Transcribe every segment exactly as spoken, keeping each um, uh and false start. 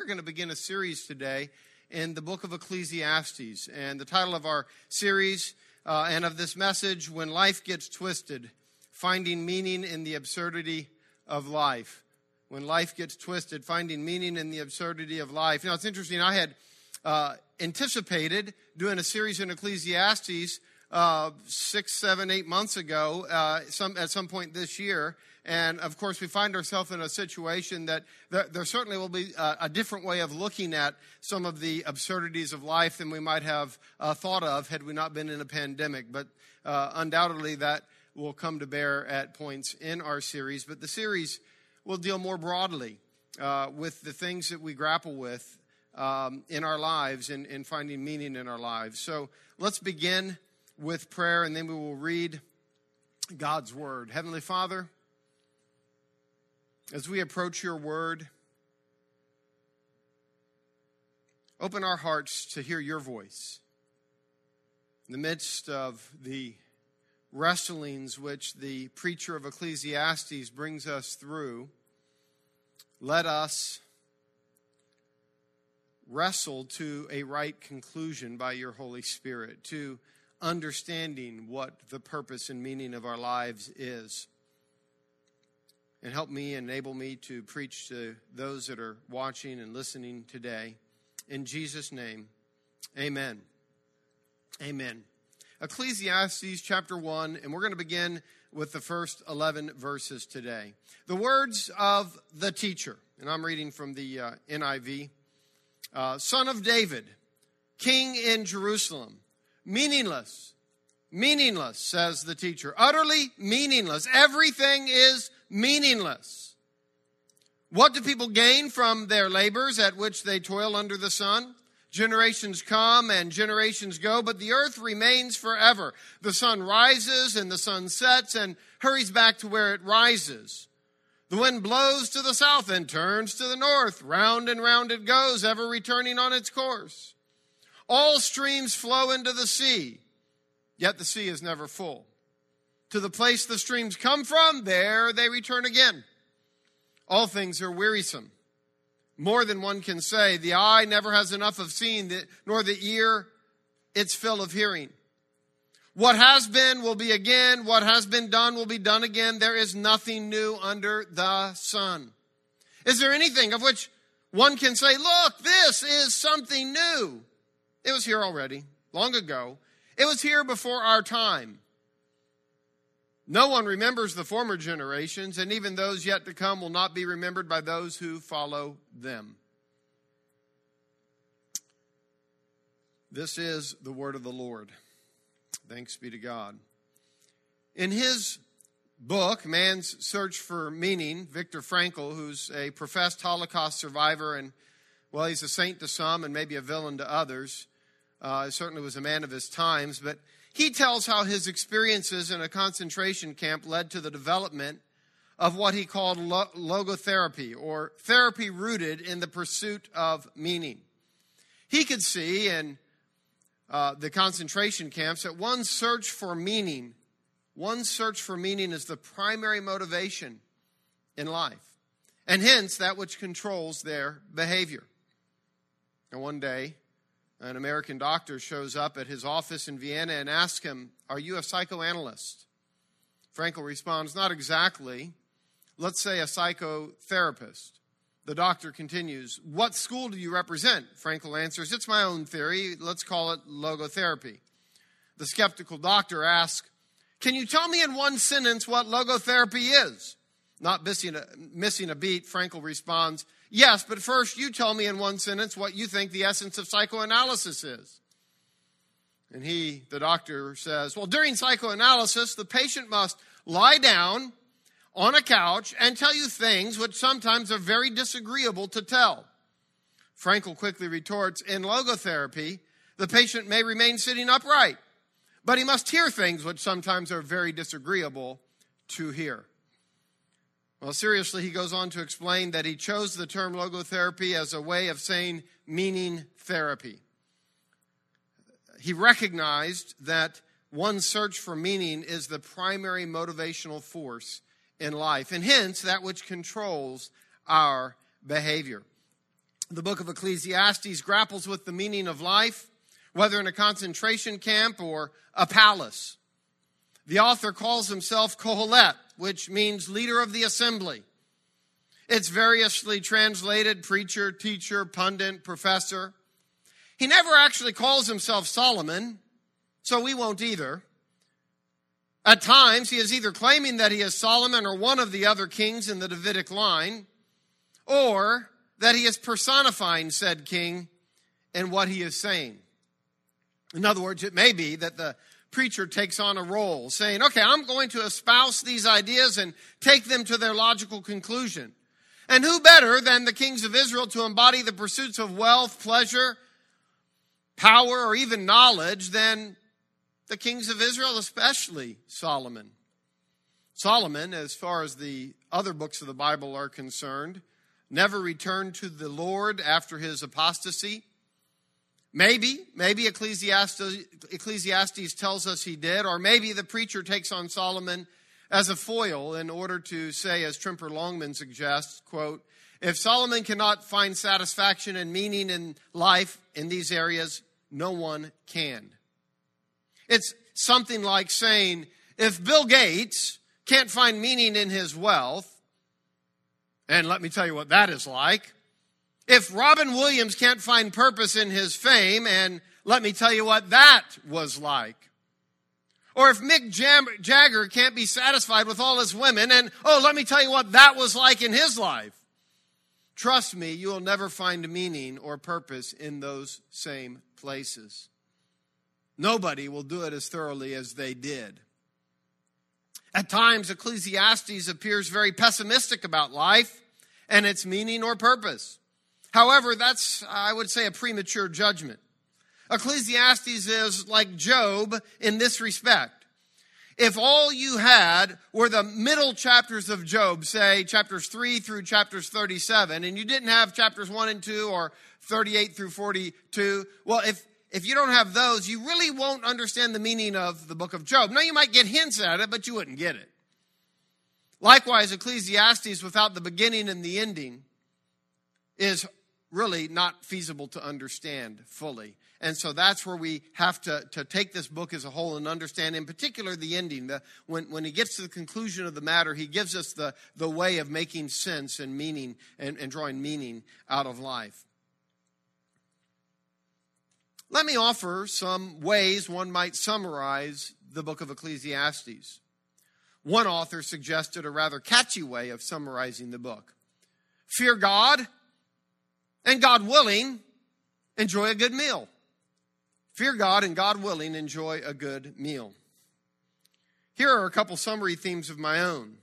going to begin a series today in the book of Ecclesiastes. And the title of our series uh, and of this message, When Life Gets Twisted, Finding Meaning in the Absurdity of Life. When life gets twisted, finding meaning in the absurdity of life. Now, it's interesting. I had uh, anticipated doing a series in Ecclesiastes uh, six, seven, eight months ago, uh, some at some point this year. And, of course, we find ourselves in a situation that there, there certainly will be a, a different way of looking at some of the absurdities of life than we might have uh, thought of had we not been in a pandemic. But uh, undoubtedly that will come to bear at points in our series. But the series will deal more broadly uh, with the things that we grapple with um, in our lives and, and finding meaning in our lives. So let's begin with prayer, and then we will read God's Word. Heavenly Father, as we approach your Word, open our hearts to hear your voice. In the midst of the wrestlings which the preacher of Ecclesiastes brings us through, let us wrestle to a right conclusion by your Holy Spirit, to understanding what the purpose and meaning of our lives is. And help me, enable me to preach to those that are watching and listening today. In Jesus' name, amen. Amen. Ecclesiastes chapter one, and we're going to begin with the first eleven verses today. The words of the teacher, and I'm reading from the uh, N I V. Uh, Son of David, king in Jerusalem, meaningless, meaningless, says the teacher, utterly meaningless. Everything is meaningless. What do people gain from their labors at which they toil under the sun? Generations come and generations go, but the earth remains forever. The sun rises and the sun sets and hurries back to where it rises. The wind blows to the south and turns to the north. Round and round it goes, ever returning on its course. All streams flow into the sea, yet the sea is never full. To the place the streams come from, there they return again. All things are wearisome. More than one can say. The eye never has enough of seeing, nor the ear its fill of hearing. What has been will be again. What has been done will be done again. There is nothing new under the sun. Is there anything of which one can say, look, this is something new? It was here already, long ago. It was here before our time. No one remembers the former generations, and even those yet to come will not be remembered by those who follow them. This is the word of the Lord. Thanks be to God. In his book, Man's Search for Meaning, Viktor Frankl, who's a professed Holocaust survivor, and, well, he's a saint to some and maybe a villain to others, uh, certainly was a man of his times, but he tells how his experiences in a concentration camp led to the development of what he called lo- logotherapy, or therapy rooted in the pursuit of meaning. He could see in uh, the concentration camps that one search for meaning, one search for meaning is the primary motivation in life, and hence that which controls their behavior. And one day, an American doctor shows up at his office in Vienna and asks him, are you a psychoanalyst? Frankl responds, not exactly. Let's say a psychotherapist. The doctor continues, what school do you represent? Frankl answers, it's my own theory. Let's call it logotherapy. The skeptical doctor asks, can you tell me in one sentence what logotherapy is? Not missing a, missing a beat, Frankl responds, yes, but first you tell me in one sentence what you think the essence of psychoanalysis is. And he, the doctor, says, well, during psychoanalysis, the patient must lie down on a couch and tell you things which sometimes are very disagreeable to tell. Frankl quickly retorts, in logotherapy, the patient may remain sitting upright, but he must hear things which sometimes are very disagreeable to hear. Well, seriously, he goes on to explain that he chose the term logotherapy as a way of saying meaning therapy. He recognized that one's search for meaning is the primary motivational force in life, and hence that which controls our behavior. The book of Ecclesiastes grapples with the meaning of life, whether in a concentration camp or a palace. The author calls himself Kohelet, which means leader of the assembly. It's variously translated preacher, teacher, pundit, professor. He never actually calls himself Solomon, so we won't either. At times, he is either claiming that he is Solomon or one of the other kings in the Davidic line, or that he is personifying said king in what he is saying. In other words, it may be that the preacher takes on a role, saying, okay, I'm going to espouse these ideas and take them to their logical conclusion. And who better than the kings of Israel to embody the pursuits of wealth, pleasure, power, or even knowledge than the kings of Israel, especially Solomon. Solomon, as far as the other books of the Bible are concerned, never returned to the Lord after his apostasy. Maybe, maybe Ecclesiastes, Ecclesiastes tells us he did, or maybe the preacher takes on Solomon as a foil in order to say, as Trimper Longman suggests, quote, if Solomon cannot find satisfaction and meaning in life in these areas, no one can. It's something like saying, if Bill Gates can't find meaning in his wealth, and let me tell you what that is like, if Robin Williams can't find purpose in his fame, and let me tell you what that was like. Or if Mick Jam- Jagger can't be satisfied with all his women, and oh, let me tell you what that was like in his life. Trust me, you will never find meaning or purpose in those same places. Nobody will do it as thoroughly as they did. At times, Ecclesiastes appears very pessimistic about life and its meaning or purpose. However, that's, I would say, a premature judgment. Ecclesiastes is like Job in this respect. If all you had were the middle chapters of Job, say chapters three through chapters thirty-seven, and you didn't have chapters one and two or thirty-eight through forty-two, well, if if you don't have those, you really won't understand the meaning of the book of Job. Now, you might get hints at it, but you wouldn't get it. Likewise, Ecclesiastes without the beginning and the ending is really not feasible to understand fully. And so that's where we have to, to take this book as a whole and understand, in particular, the ending. The, when, when he gets to the conclusion of the matter, he gives us the, the way of making sense and meaning and, and drawing meaning out of life. Let me offer some ways one might summarize the book of Ecclesiastes. One author suggested a rather catchy way of summarizing the book. Fear God, and God willing, enjoy a good meal. Fear God, and God willing, enjoy a good meal. Here are a couple summary themes of my own.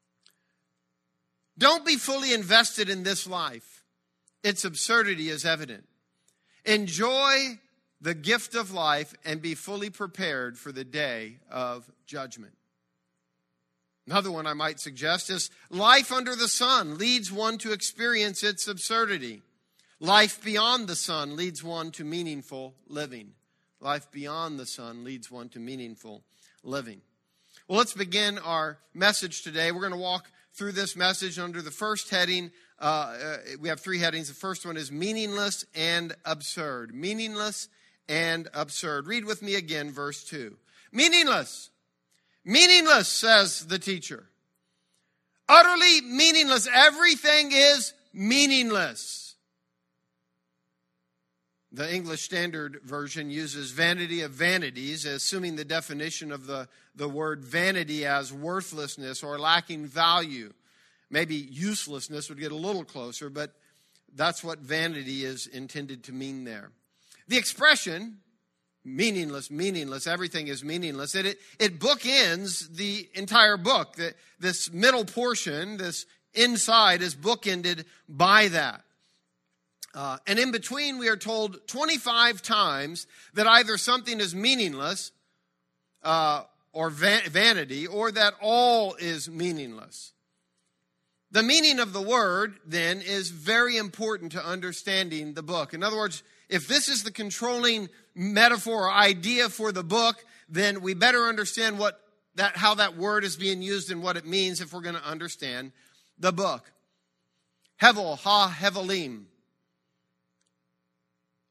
Don't be fully invested in this life. Its absurdity is evident. Enjoy the gift of life and be fully prepared for the day of judgment. Another one I might suggest is life under the sun leads one to experience its absurdity. Life beyond the sun leads one to meaningful living. Life beyond the sun leads one to meaningful living. Well, let's begin our message today. We're going to walk through this message under the first heading. Uh, uh, we have three headings. The first one is meaningless and absurd. Meaningless and absurd. Read with me again, verse two. Meaningless. Meaningless, says the teacher. Utterly meaningless. Everything is meaningless. The English Standard Version uses vanity of vanities, assuming the definition of the, the word vanity as worthlessness or lacking value. Maybe uselessness would get a little closer, but that's what vanity is intended to mean there. The expression, meaningless, meaningless, everything is meaningless, it, it, it bookends the entire book. The, this middle portion, this inside, is bookended by that. Uh, and in between, we are told twenty-five times that either something is meaningless uh, or va- vanity, or that all is meaningless. The meaning of the word, then, is very important to understanding the book. In other words, if this is the controlling metaphor or idea for the book, then we better understand what that how that word is being used and what it means if we're going to understand the book. Hevel, ha, hevelim.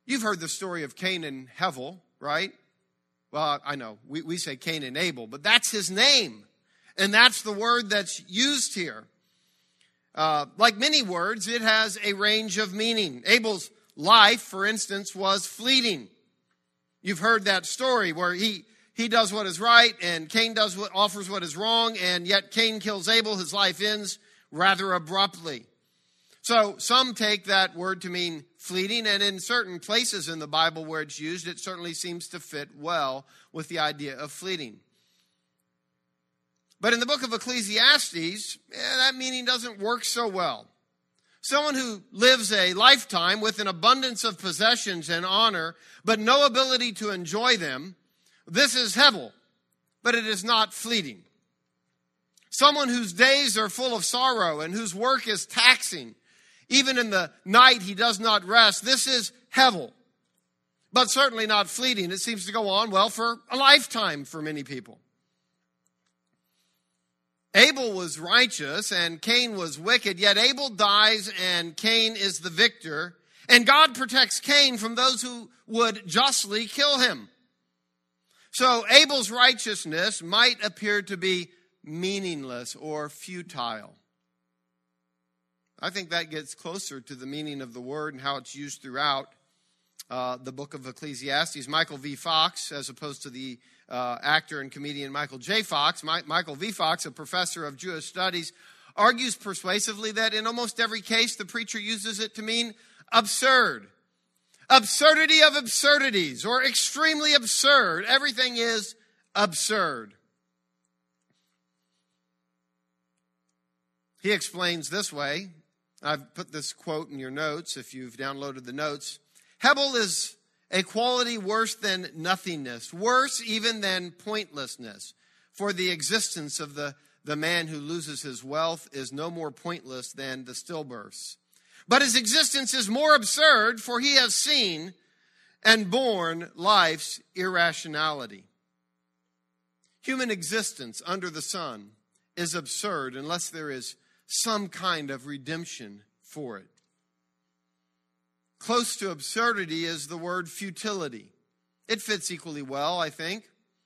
You've heard the story of Cain and Hevel, right? Well, I know, we, we say Cain and Abel, but that's his name. And that's the word that's used here. Uh, like many words, it has a range of meaning. Abel's life, for instance, was fleeting. You've heard that story where he, he does what is right and Cain does what offers what is wrong, and yet Cain kills Abel. His life ends rather abruptly. So some take that word to mean fleeting, and in certain places in the Bible where it's used, it certainly seems to fit well with the idea of fleeting. But in the book of Ecclesiastes, eh, that meaning doesn't work so well. Someone who lives a lifetime with an abundance of possessions and honor, but no ability to enjoy them, this is Hevel, but it is not fleeting. Someone whose days are full of sorrow and whose work is taxing, even in the night he does not rest, this is Hevel, but certainly not fleeting. It seems to go on, well, for a lifetime for many people. Abel was righteous and Cain was wicked, yet Abel dies and Cain is the victor. And God protects Cain from those who would justly kill him. So Abel's righteousness might appear to be meaningless or futile. I think that gets closer to the meaning of the word and how it's used throughout uh, the book of Ecclesiastes. Michael V. Fox, as opposed to the uh, actor and comedian Michael J. Fox, My, Michael V. Fox, a professor of Jewish studies, argues persuasively that in almost every case the preacher uses it to mean absurd. Absurdity of absurdities, or extremely absurd. Everything is absurd. He explains this way. I've put this quote in your notes if you've downloaded the notes. Hevel is a quality worse than nothingness, worse even than pointlessness. For the existence of the, the man who loses his wealth is no more pointless than the stillbirths. But his existence is more absurd, for he has seen and borne life's irrationality. Human existence under the sun is absurd unless there is some kind of redemption for it. Close to absurdity is the word futility. It fits equally well, I think.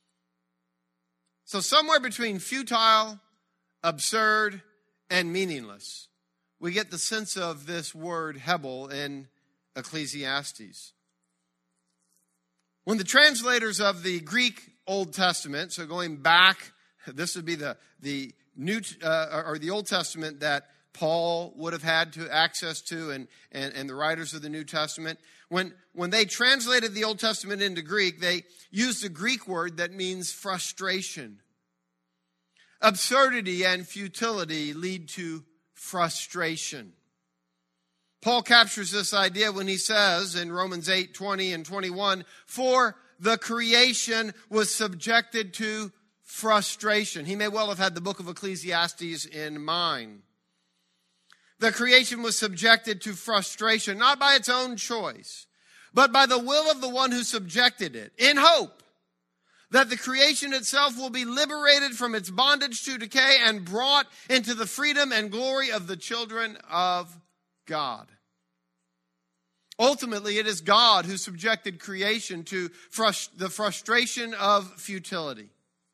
So somewhere between futile, absurd, and meaningless, we get the sense of this word Hevel in Ecclesiastes. When the translators of the Greek Old Testament, so going back, this would be the, the New uh, or the Old Testament that Paul would have had to access to, and, and, and the writers of the New Testament. When, when they translated the Old Testament into Greek, they used a Greek word that means frustration. Absurdity and futility lead to frustration. Paul captures this idea when he says in Romans eight, twenty and twenty-one, for the creation was subjected to frustration. He may well have had the book of Ecclesiastes in mind. The creation was subjected to frustration, not by its own choice, but by the will of the one who subjected it, in hope that the creation itself will be liberated from its bondage to decay and brought into the freedom and glory of the children of God. Ultimately, it is God who subjected creation to frust- the frustration of futility.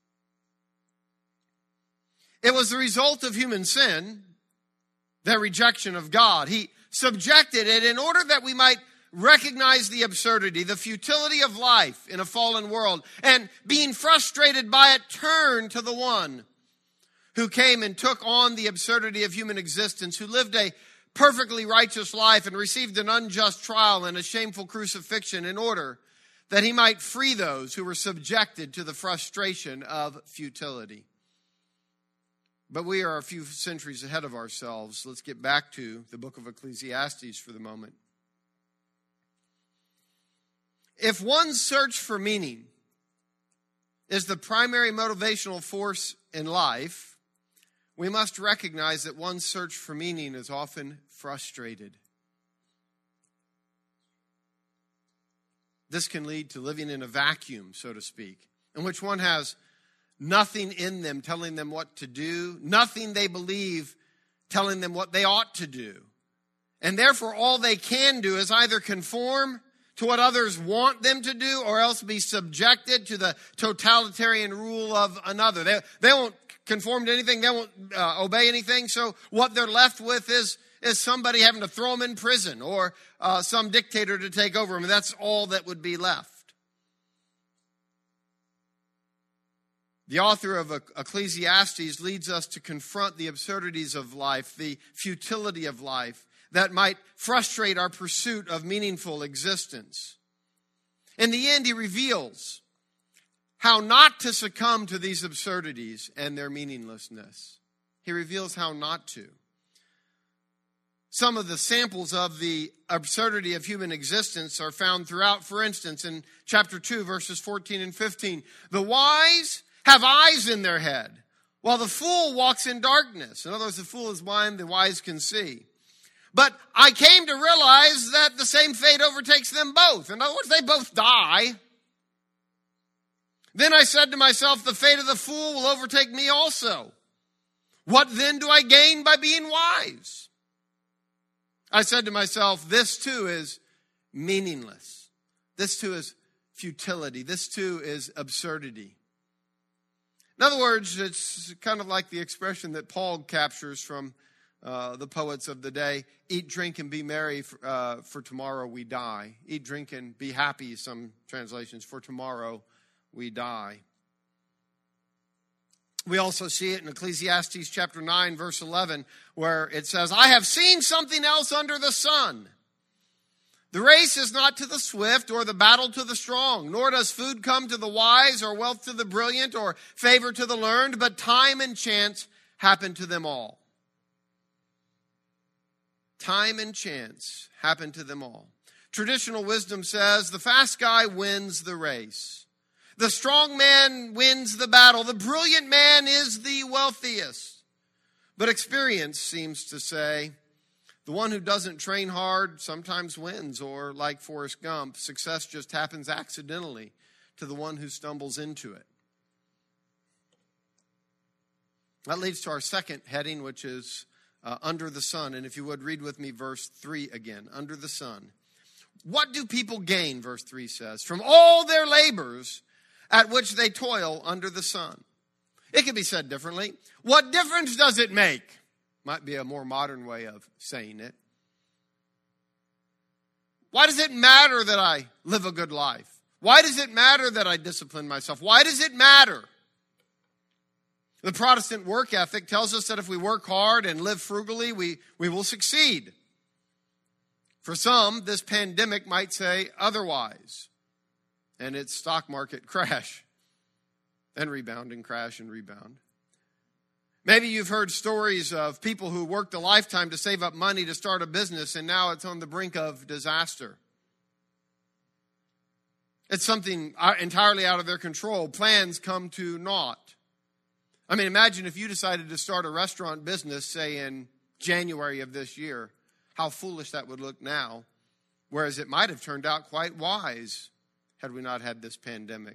It was the result of human sin, their rejection of God. He subjected it in order that we might recognize the absurdity, the futility of life in a fallen world, and being frustrated by it, turn to the one who came and took on the absurdity of human existence, who lived a perfectly righteous life and received an unjust trial and a shameful crucifixion in order that he might free those who were subjected to the frustration of futility. But we are a few centuries ahead of ourselves. Let's get back to the book of Ecclesiastes for the moment. If one's search for meaning is the primary motivational force in life, we must recognize that one's search for meaning is often frustrated. This can lead to living in a vacuum, so to speak, in which one has nothing in them telling them what to do, nothing they believe telling them what they ought to do. And therefore, all they can do is either conform to what others want them to do, or else be subjected to the totalitarian rule of another. They, they won't conform to anything. They won't uh, obey anything. So what they're left with is, is somebody having to throw them in prison, or uh, some dictator to take over them. And that's all that would be left. The author of Ecclesiastes leads us to confront the absurdities of life, the futility of life that might frustrate our pursuit of meaningful existence. In the end, he reveals how not to succumb to these absurdities and their meaninglessness. He reveals how not to. Some of the samples of the absurdity of human existence are found throughout. For instance, in chapter two, verses fourteen and fifteen, the wise have eyes in their head, while the fool walks in darkness. In other words, the fool is blind, the wise can see. But I came to realize that the same fate overtakes them both. In other words, they both die. Then I said to myself, the fate of the fool will overtake me also. What then do I gain by being wise? I said to myself, this too is meaningless. This too is futility. This too is absurdity. In other words, it's kind of like the expression that Paul captures from uh, the poets of the day: eat, drink, and be merry, for, uh, for tomorrow we die. Eat, drink, and be happy, some translations, for tomorrow we die. We also see it in Ecclesiastes chapter nine, verse eleven, where it says, I have seen something else under the sun. The race is not to the swift, or the battle to the strong, nor does food come to the wise, or wealth to the brilliant, or favor to the learned, but time and chance happen to them all. Time and chance happen to them all. Traditional wisdom says the fast guy wins the race. The strong man wins the battle. The brilliant man is the wealthiest. But experience seems to say the one who doesn't train hard sometimes wins, or like Forrest Gump, success just happens accidentally to the one who stumbles into it. That leads to our second heading, which is uh, under the sun. And if you would, read with me verse three again. Under the sun. What do people gain, verse three says, from all their labors at which they toil under the sun? It can be said differently. What difference does it make? Might be a more modern way of saying it. Why does it matter that I live a good life? Why does it matter that I discipline myself? Why does it matter? The Protestant work ethic tells us that if we work hard and live frugally, we, we will succeed. For some, this pandemic might say otherwise, and its stock market crash and rebound and crash and rebound. Maybe you've heard stories of people who worked a lifetime to save up money to start a business, and now it's on the brink of disaster. It's something entirely out of their control. Plans come to naught. I mean, imagine if you decided to start a restaurant business, say in January of this year, how foolish that would look now, whereas it might have turned out quite wise had we not had this pandemic.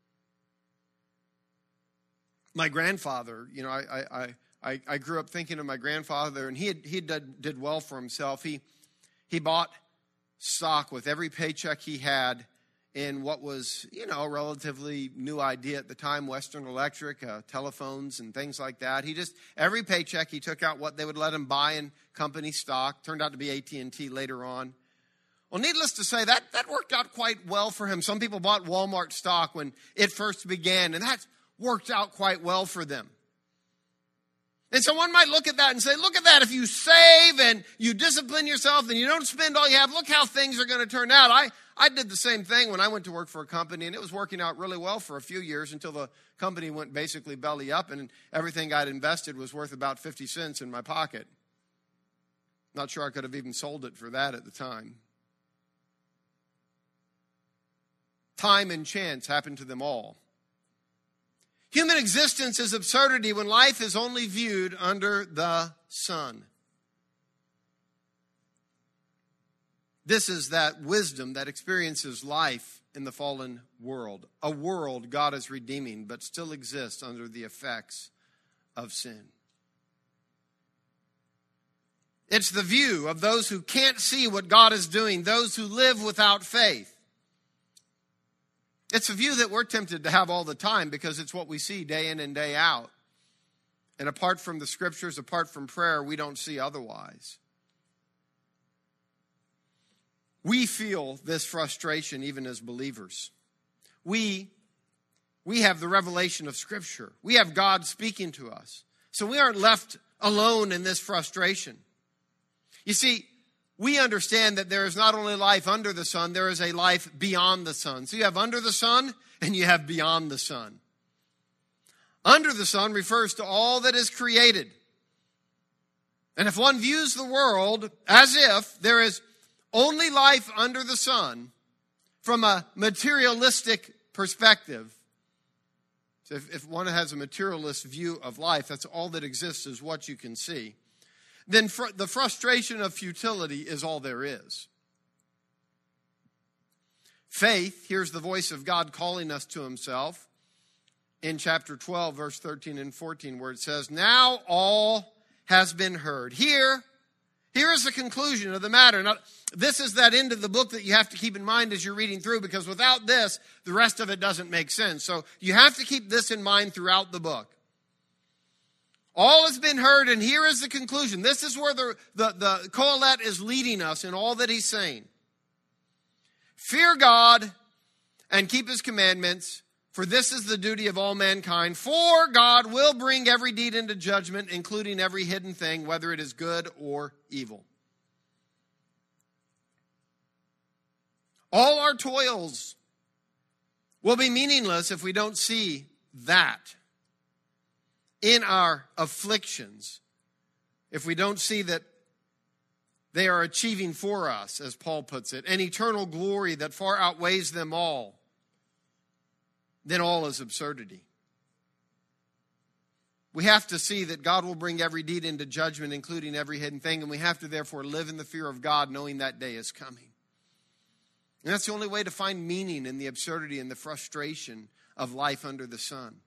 My grandfather, you know, I I I, I grew up thinking of my grandfather, and he had, he did, did well for himself. He he bought stock with every paycheck he had in what was, you know, a relatively new idea at the time, Western Electric, uh, telephones and things like that. He just, every paycheck he took out what they would let him buy in company stock. Turned out to be A T and T later on. Well, needless to say, that, that worked out quite well for him. Some people bought Walmart stock when it first began, and that worked out quite well for them. And so one might look at that and say, look at that. If you save and you discipline yourself and you don't spend all you have, look how things are going to turn out. I, I did the same thing when I went to work for a company, and it was working out really well for a few years until the company went basically belly up, and everything I'd invested was worth about fifty cents in my pocket. Not sure I could have even sold it for that at the time. Time and chance happened to them all. Human existence is absurdity when life is only viewed under the sun. This is that wisdom that experiences life in the fallen world. A world God is redeeming, but still exists under the effects of sin. It's the view of those who can't see what God is doing, those who live without faith. It's a view that we're tempted to have all the time because it's what we see day in and day out. And apart from the scriptures, apart from prayer, we don't see otherwise. We feel this frustration even as believers. We, we have the revelation of Scripture. We have God speaking to us. So we aren't left alone in this frustration. You see, we understand that there is not only life under the sun, there is a life beyond the sun. So you have under the sun and you have beyond the sun. Under the sun refers to all that is created. And if one views the world as if there is only life under the sun from a materialistic perspective, so if, if one has a materialist view of life, that's all that exists is what you can see, then fr- the frustration of futility is all there is. Faith hears the voice of God calling us to himself in chapter twelve, verse thirteen and fourteen, where it says, "Now all has been heard." Here, here is the conclusion of the matter. Now, this is that end of the book that you have to keep in mind as you're reading through, because without this, the rest of it doesn't make sense. So you have to keep this in mind throughout the book. All has been heard, and here is the conclusion. This is where the, the, the Qoheleth is leading us in all that he's saying. Fear God and keep his commandments, for this is the duty of all mankind. For God will bring every deed into judgment, including every hidden thing, whether it is good or evil. All our toils will be meaningless if we don't see that in our afflictions, if we don't see that they are achieving for us, as Paul puts it, an eternal glory that far outweighs them all, then all is absurdity. We have to see that God will bring every deed into judgment, including every hidden thing, and we have to therefore live in the fear of God, knowing that day is coming. And that's the only way to find meaning in the absurdity and the frustration of life under the sun.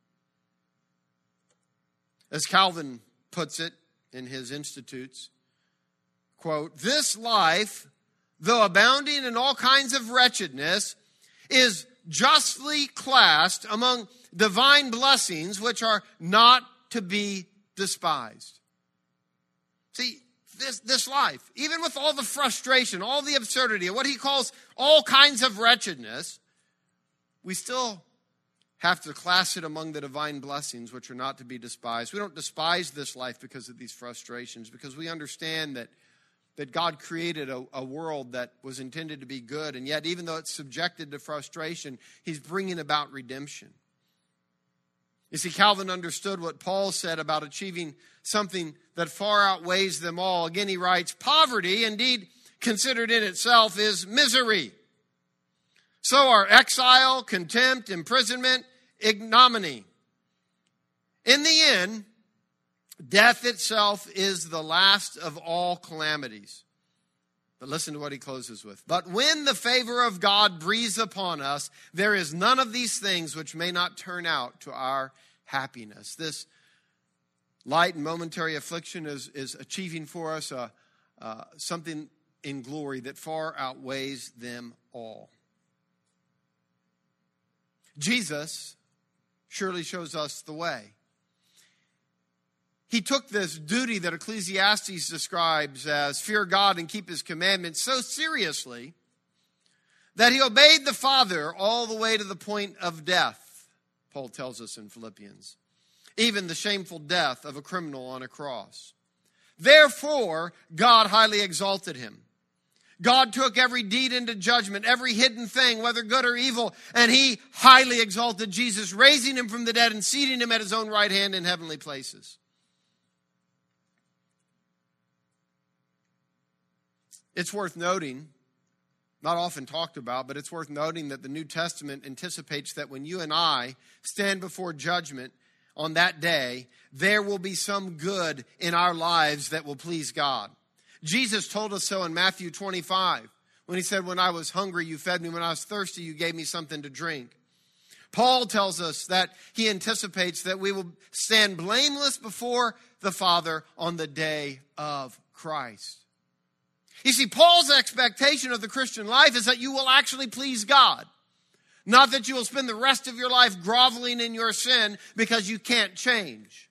As Calvin puts it in his Institutes, quote, "This life, though abounding in all kinds of wretchedness, is justly classed among divine blessings which are not to be despised." See, this, this life, even with all the frustration, all the absurdity, what he calls all kinds of wretchedness, we still have to class it among the divine blessings which are not to be despised. We don't despise this life because of these frustrations, because we understand that, that God created a, a world that was intended to be good, and yet even though it's subjected to frustration, he's bringing about redemption. You see, Calvin understood what Paul said about achieving something that far outweighs them all. Again, he writes, "Poverty, indeed considered in itself, is misery. So are exile, contempt, imprisonment, ignominy. In the end, death itself is the last of all calamities." But listen to what he closes with. "But when the favor of God breathes upon us, there is none of these things which may not turn out to our happiness." This light and momentary affliction is, is achieving for us uh, uh, something in glory that far outweighs them all. Jesus surely shows us the way. He took this duty that Ecclesiastes describes as fear God and keep his commandments so seriously that he obeyed the Father all the way to the point of death, Paul tells us in Philippians, even the shameful death of a criminal on a cross. Therefore, God highly exalted him. God took every deed into judgment, every hidden thing, whether good or evil, and he highly exalted Jesus, raising him from the dead and seating him at his own right hand in heavenly places. It's worth noting, not often talked about, but it's worth noting that the New Testament anticipates that when you and I stand before judgment on that day, there will be some good in our lives that will please God. Jesus told us so in Matthew twenty-five, when he said, "When I was hungry, you fed me. When I was thirsty, you gave me something to drink." Paul tells us that he anticipates that we will stand blameless before the Father on the day of Christ. You see, Paul's expectation of the Christian life is that you will actually please God. Not that you will spend the rest of your life groveling in your sin because you can't change.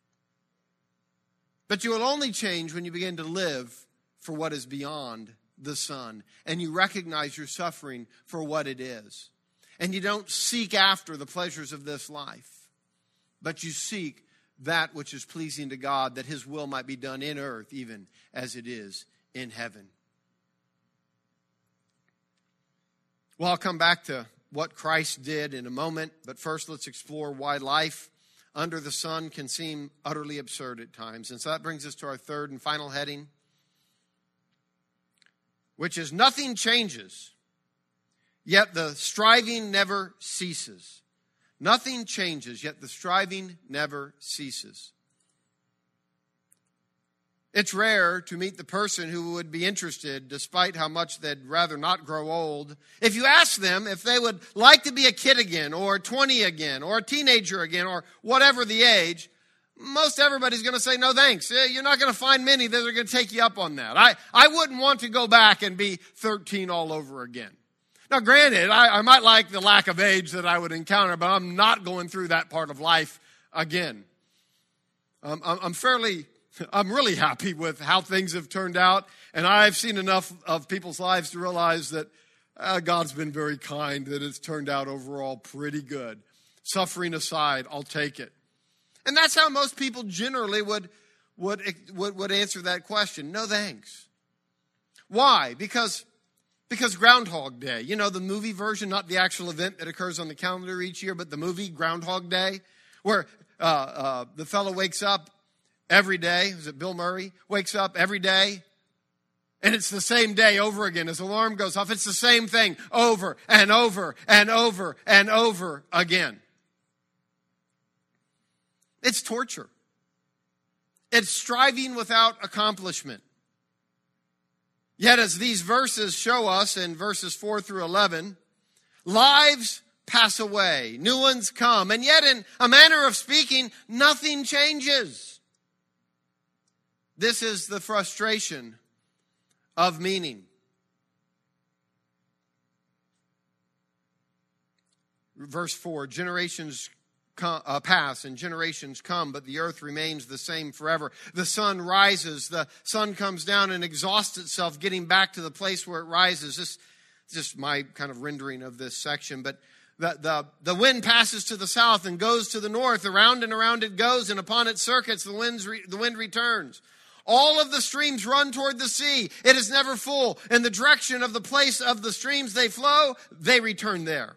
But you will only change when you begin to live for what is beyond the sun, and you recognize your suffering for what it is. And you don't seek after the pleasures of this life, but you seek that which is pleasing to God, that his will might be done in earth even as it is in heaven. Well, I'll come back to what Christ did in a moment, but first let's explore why life under the sun can seem utterly absurd at times. And so that brings us to our third and final heading, which is nothing changes, yet the striving never ceases. Nothing changes, yet the striving never ceases. It's rare to meet the person who would be interested, despite how much they'd rather not grow old. If you ask them if they would like to be a kid again, or twenty again, or a teenager again, or whatever the age, most everybody's going to say, no thanks. You're not going to find many that are going to take you up on that. I, I wouldn't want to go back and be thirteen all over again. Now, granted, I, I might like the lack of age that I would encounter, but I'm not going through that part of life again. Um, I'm, I'm fairly... I'm really happy with how things have turned out, and I've seen enough of people's lives to realize that uh, God's been very kind, that it's turned out overall pretty good. Suffering aside, I'll take it. And that's how most people generally would, would, would, would answer that question. No thanks. Why? Because, because Groundhog Day, you know, the movie version, not the actual event that occurs on the calendar each year, but the movie Groundhog Day, where uh, uh, the fellow wakes up every day. Is it Bill Murray? Wakes up every day, and it's the same day over again. His alarm goes off. It's the same thing over and over and over and over again. It's torture. It's striving without accomplishment. Yet as these verses show us in verses four through eleven, lives pass away, new ones come, and yet in a manner of speaking, nothing changes. This is the frustration of meaning. Verse four, generations come, uh, pass and generations come, but the earth remains the same forever. The sun rises, the sun comes down and exhausts itself getting back to the place where it rises. This is just my kind of rendering of this section, but The, the, the wind passes to the south and goes to the north. Around and around it goes, and upon its circuits the, winds re, the wind returns. All of the streams run toward the sea. It is never full. In the direction of the place of the streams they flow, they return there.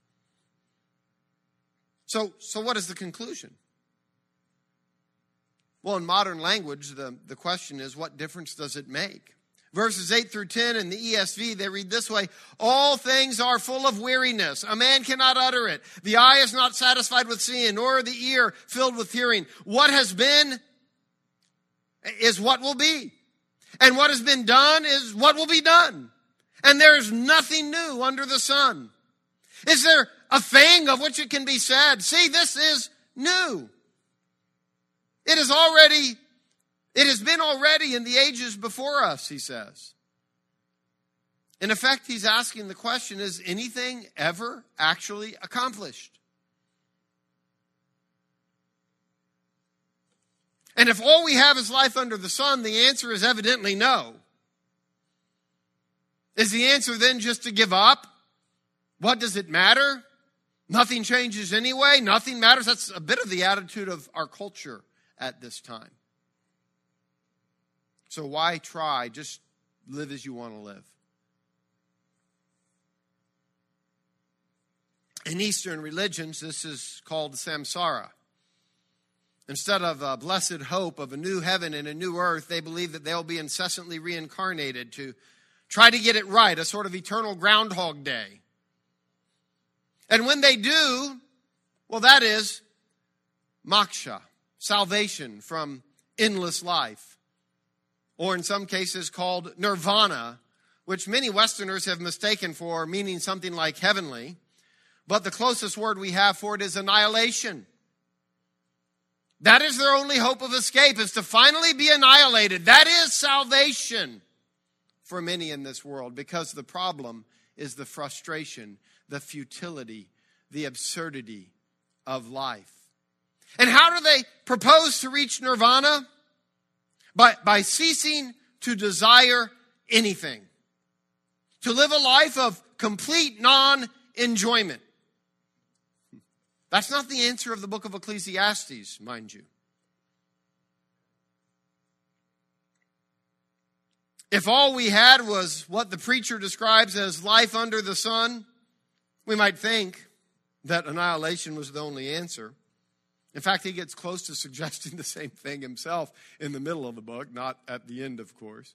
So, so what is the conclusion? Well, in modern language, the, the question is, what difference does it make? Verses eight through ten in the E S V, they read this way: all things are full of weariness. A man cannot utter it. The eye is not satisfied with seeing, nor the ear filled with hearing. What has been is what will be. And what has been done is what will be done. And there is nothing new under the sun. Is there a thing of which it can be said, see, this is new? It is already It has been already in the ages before us, he says. In effect, he's asking the question, is anything ever actually accomplished? And if all we have is life under the sun, the answer is evidently no. Is the answer then just to give up? What does it matter? Nothing changes anyway. Nothing matters. That's a bit of the attitude of our culture at this time. So why try? Just live as you want to live. In Eastern religions, this is called samsara. Instead of a blessed hope of a new heaven and a new earth, they believe that they'll be incessantly reincarnated to try to get it right, a sort of eternal Groundhog Day. And when they do, well, that is moksha, salvation from endless life. Or in some cases called nirvana, which many Westerners have mistaken for meaning something like heavenly. But the closest word we have for it is annihilation. That is their only hope of escape, is to finally be annihilated. That is salvation for many in this world, because the problem is the frustration, the futility, the absurdity of life. And how do they propose to reach nirvana? By, by ceasing to desire anything. To live a life of complete non-enjoyment. That's not the answer of the book of Ecclesiastes, mind you. If all we had was what the preacher describes as life under the sun, we might think that annihilation was the only answer. In fact, he gets close to suggesting the same thing himself in the middle of the book, not at the end, of course.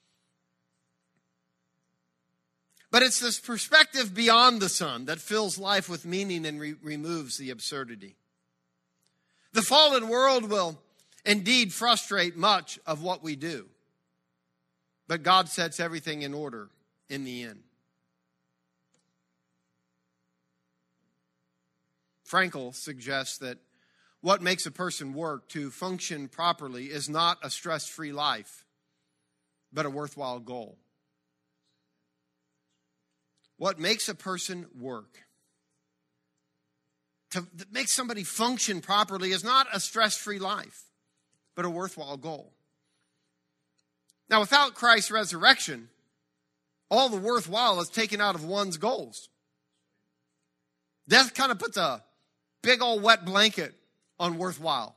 But it's this perspective beyond the sun that fills life with meaning and re- removes the absurdity. The fallen world will indeed frustrate much of what we do. But God sets everything in order in the end. Frankl suggests that what makes a person work to function properly is not a stress-free life, but a worthwhile goal. What makes a person work, to make somebody function properly, is not a stress-free life, but a worthwhile goal. Now, without Christ's resurrection, all the worthwhile is taken out of one's goals. Death kind of puts a big old wet blanket on worthwhile.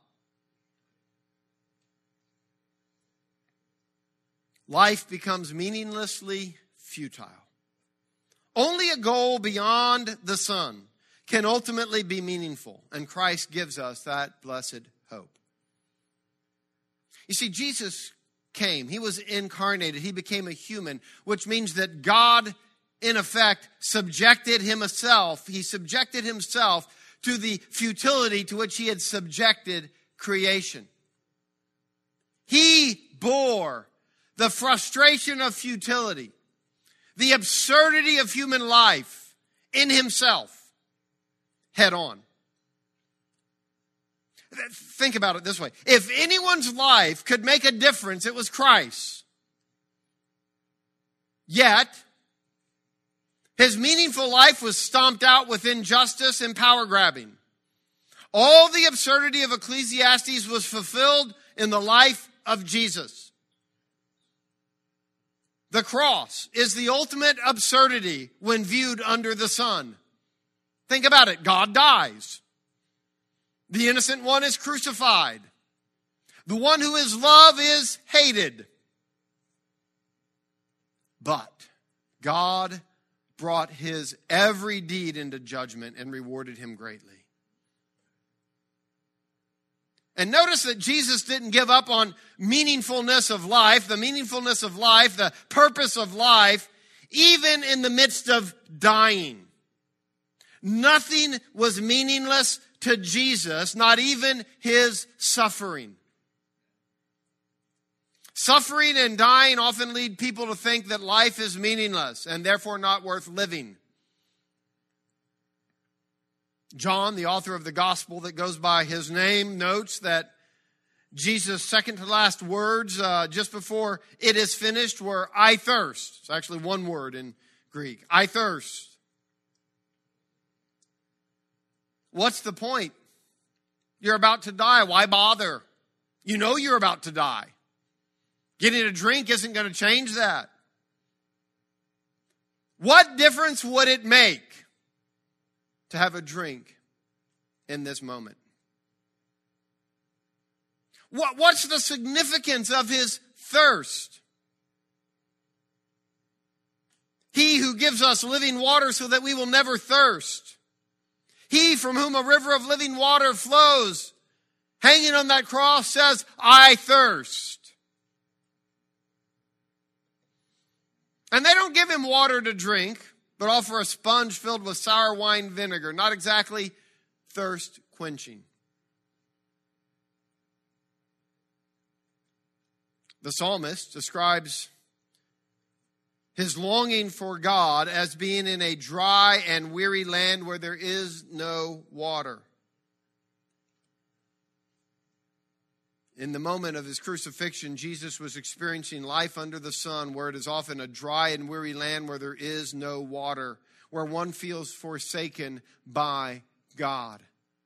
Life becomes meaninglessly futile. Only a goal beyond the sun can ultimately be meaningful, and Christ gives us that blessed hope. You see, Jesus came. He was incarnated. He became a human, which means that God, in effect, subjected himself. He subjected himself to the futility to which he had subjected creation. He bore the frustration of futility, the absurdity of human life in himself head on. Think about it this way. If anyone's life could make a difference, it was Christ. Yet, his meaningful life was stomped out with injustice and power grabbing. All the absurdity of Ecclesiastes was fulfilled in the life of Jesus. The cross is the ultimate absurdity when viewed under the sun. Think about it. God dies. The innocent one is crucified. The one who is loved is hated. But God brought his every deed into judgment and rewarded him greatly. And notice that Jesus didn't give up on meaningfulness of life, the meaningfulness of life, the purpose of life, even in the midst of dying. Nothing was meaningless to Jesus, not even his suffering. Suffering and dying often lead people to think that life is meaningless and therefore not worth living. John, the author of the gospel that goes by his name, notes that Jesus' second to last words uh, just before it is finished were, I thirst. It's actually one word in Greek. I thirst. What's the point? You're about to die. Why bother? You know you're about to die. Getting a drink isn't going to change that. What difference would it make to have a drink in this moment? What, what's the significance of his thirst? He who gives us living water so that we will never thirst. He from whom a river of living water flows, hanging on that cross, says, I thirst. And they don't give him water to drink, but offer a sponge filled with sour wine vinegar. Not exactly thirst quenching. The psalmist describes his longing for God as being in a dry and weary land where there is no water. In the moment of his crucifixion, Jesus was experiencing life under the sun, where it is often a dry and weary land where there is no water, where one feels forsaken by God.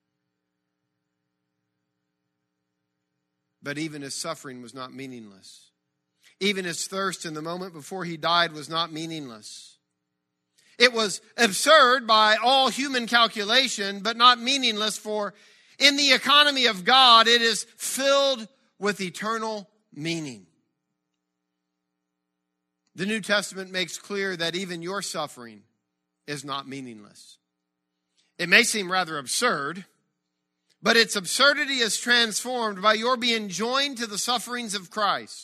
But even his suffering was not meaningless. Even his thirst in the moment before he died was not meaningless. It was absurd by all human calculation, but not meaningless, for in the economy of God, it is filled with eternal meaning. The New Testament makes clear that even your suffering is not meaningless. It may seem rather absurd, but its absurdity is transformed by your being joined to the sufferings of Christ.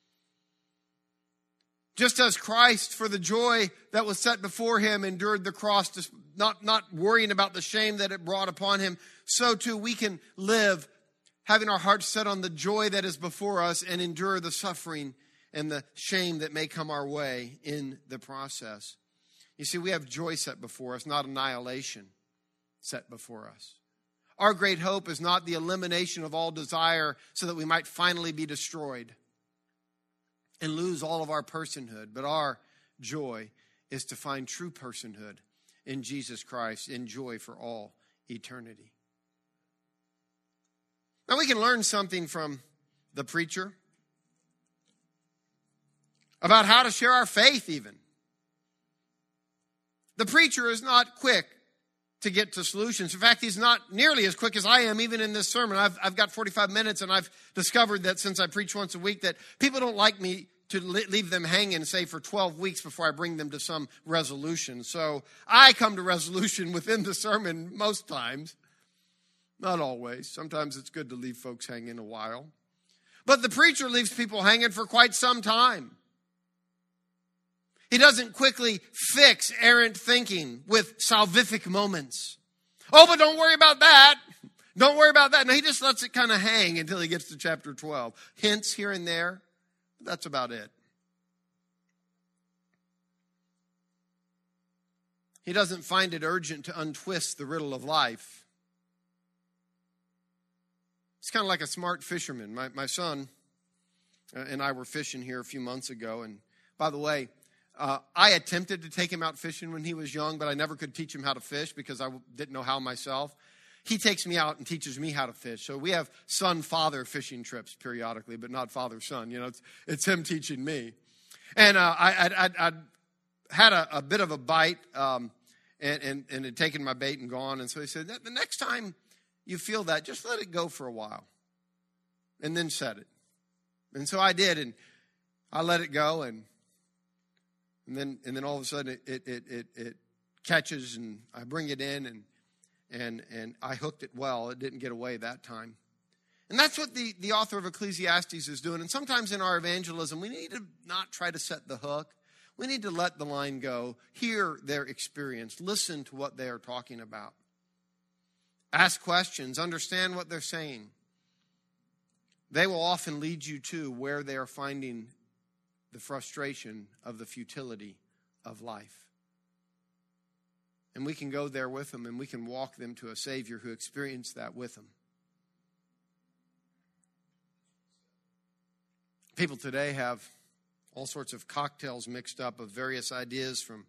Just as Christ, for the joy that was set before him, endured the cross, not, not worrying about the shame that it brought upon him, so too we can live having our hearts set on the joy that is before us and endure the suffering and the shame that may come our way in the process. You see, we have joy set before us, not annihilation set before us. Our great hope is not the elimination of all desire so that we might finally be destroyed and lose all of our personhood, but our joy is to find true personhood in Jesus Christ, in joy for all eternity. Now we can learn something from the preacher about how to share our faith even. The preacher is not quick to get to solutions. In fact, he's not nearly as quick as I am even in this sermon. I've, I've got forty-five minutes, and I've discovered that since I preach once a week that people don't like me to leave them hanging, say, for twelve weeks before I bring them to some resolution. So I come to resolution within the sermon most times. Not always. Sometimes it's good to leave folks hanging a while. But the preacher leaves people hanging for quite some time. He doesn't quickly fix errant thinking with salvific moments. Oh, but don't worry about that. Don't worry about that. No, he just lets it kind of hang until he gets to chapter twelve. Hints here and there. That's about it. He doesn't find it urgent to untwist the riddle of life. It's kind of like a smart fisherman. My, my son and I were fishing here a few months ago. And by the way, uh, I attempted to take him out fishing when he was young, but I never could teach him how to fish because I didn't know how myself. He takes me out and teaches me how to fish. So we have son-father fishing trips periodically, but not father-son. You know, it's, it's him teaching me. And uh, I, I, I, I had a, a bit of a bite um, and, and, and had taken my bait and gone. And so he said, the next time you feel that, just let it go for a while and then set it. And so I did, and I let it go, and and then and then all of a sudden it it it, it catches, and I bring it in, and and and I hooked it well. It didn't get away that time. And that's what the, the author of Ecclesiastes is doing. And sometimes in our evangelism, we need to not try to set the hook. We need to let the line go, hear their experience, listen to what they are talking about. Ask questions, understand what they're saying. They will often lead you to where they are finding the frustration of the futility of life. And we can go there with them, and we can walk them to a Savior who experienced that with them. People today have all sorts of cocktails mixed up of various ideas, from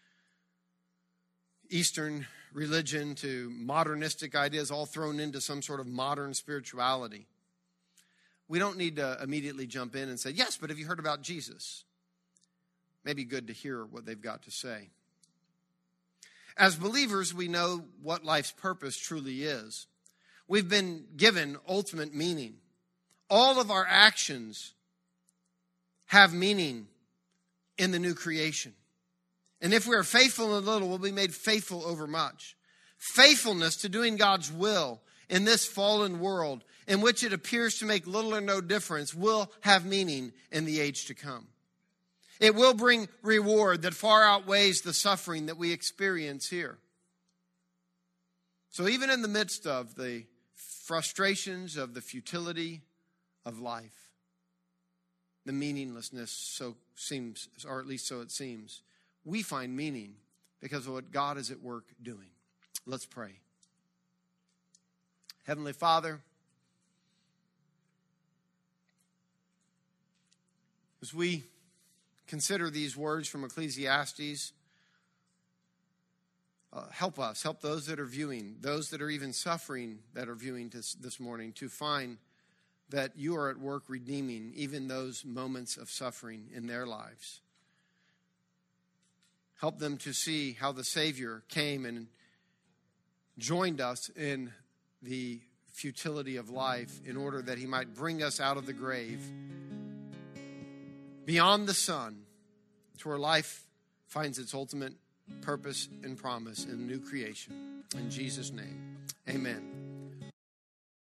Eastern religion to modernistic ideas, all thrown into some sort of modern spirituality. We don't need to immediately jump in and say, yes, but have you heard about Jesus? Maybe good to hear what they've got to say. As believers, we know what life's purpose truly is. We've been given ultimate meaning. All of our actions have meaning in the new creation. And if we are faithful in a little, we'll be made faithful over much. Faithfulness to doing God's will in this fallen world, in which it appears to make little or no difference, will have meaning in the age to come. It will bring reward that far outweighs the suffering that we experience here. So even in the midst of the frustrations of the futility of life, the meaninglessness so seems, or at least so it seems, we find meaning because of what God is at work doing. Let's pray. Heavenly Father, As we consider these words from Ecclesiastes, uh, help us, help those that are viewing, those that are even suffering that are viewing this, this morning, to find that you are at work redeeming even those moments of suffering in their lives. Help them to see how the Savior came and joined us in the futility of life in order that he might bring us out of the grave, beyond the sun, to where life finds its ultimate purpose and promise in the new creation. In Jesus' name, amen.